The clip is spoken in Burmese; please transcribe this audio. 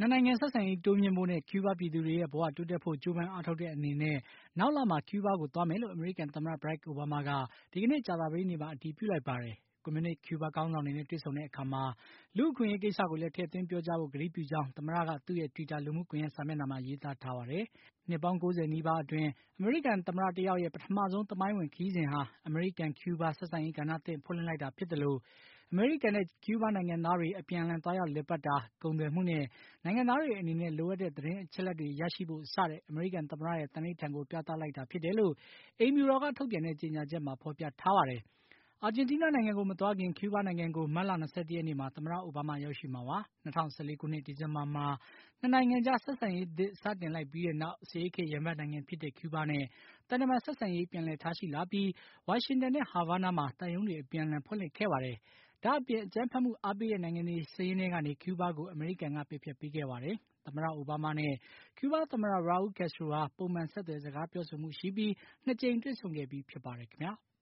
နှစ်နိုင်ငံဆက်ဆံရေးတိုးမြှင့်ဖို့နဲ့ ကျူးဘားပြည်သူတွေရဲ့ဘဝတိုးတက်ဖို့ ကြိုးပမ်းအားထုတ်တဲ့အနေနဲ့ နောက်လမှာ ကျူးဘားကိုသွားမယ်လို့ အမေရိကန်သမ္မတ Barack Obama က ဒီကနေ့ ကြာသပတေးနေ့မှာ အတည်ပြုလိုက်ပါတယ်။ ကွန်မြူနစ် ကျူးဘားခေါင်းဆောင်တွေနဲ့ တွေ့ဆုံတဲ့အခါ လူ့အခွင့်အရေးကိစ္စကိုလည်း ထည့်သွင်းပြောကြားဖို့ ကတိပြုကြောင်း သမ္မတက သူ့ရဲ့ တွီတာလူမှုကွန်ရက်စာမျက်နှာမှာ ရေးသားထားပါတယ်။ နှစ်ပေါင်း ၉၀ နီးပါးအတွင်း အမေရိကန်သမ္မတတယောက်ရဲ့ ပထမဆုံး သမိုင်းဝင်ခရီးစဉ်ဟာ အမေရိကန်-ကျူးဘား ဆက်ဆံရေးကဏ္ဍသစ် ဖွင့်လှစ်လိုက်တာဖြစ်သလို အမေရိကန်နဲ့ ကျူးဘားနိုင်ငံသားတွေ အပြန်အလှန် သွားရောက်လည်ပတ်တာ၊ ကုန်သွယ်မှုနဲ့ နိုင်ငံသားတွေအနေနဲ့ လိုအပ်တဲ့ သတင်းအချက်အလက်တွေရရှိဖို့ စတဲ့ အမေရိကန်သမ္မတရဲ့ သန္နိဋ္ဌာန်ကို ပြသလိုက်တာဖြစ်တယ်လို့ အိမ်ဖြူတော်က ထုတ်ပြန်တဲ့ ကြေညာချက်မှာ ဖေါ်ပြထားပါတယ်။ အာဂျင်တီးနားနိုင်ငံကို မသွားခင် ကျူးဘားနိုင်ငံကို မတ်လ ၂၁ ရက်နေ့မှာ သမ္မတအိုဘားမား ရောက်ရှိမှာပါ။ ၂၀၁၄ ခုနှစ် ဒီဇင်ဘာမှာ နှစ်နိုင်ငံကြား ဆက်ဆံရေးသစ် စတင်လိုက်ပြီးနောက် စစ်အေးခေတ်ရန်ဘက်နိုင်ငံဖြစ်တဲ့ ကျူးဘားနဲ့ သံတမန်ဆက်ဆံရေး ပြန်လည်ထားရှိလာပြီး ဝါရှင်တန်နဲ့ ဟာဗားနားမှာ သံရုံးတွေ အပြန်အလှန် ဖွင့်လှစ်ခဲ့ပါတယ်။ ဒါ့အပြင် အကြမ်းဖက်မှုအားပေးတဲ့နိုင်ငံတွေစာရင်းထဲကနေ ကျူးဘားကို အမေရိကန်က ပယ်ဖျက်ပေးခဲ့ပါတယ်။ သမ္မတအိုဘားမားနဲ့ ကျူးဘားသမ္မတ Raul Castro ဟာ ပုံမှန် ဆက်သွယ်စကားပြောဆိုမှုရှိပြီး ၂ ကြိမ် တွေ့ဆုံခဲ့ပြီးဖြစ်ပါတယ်ခင်ဗျာ။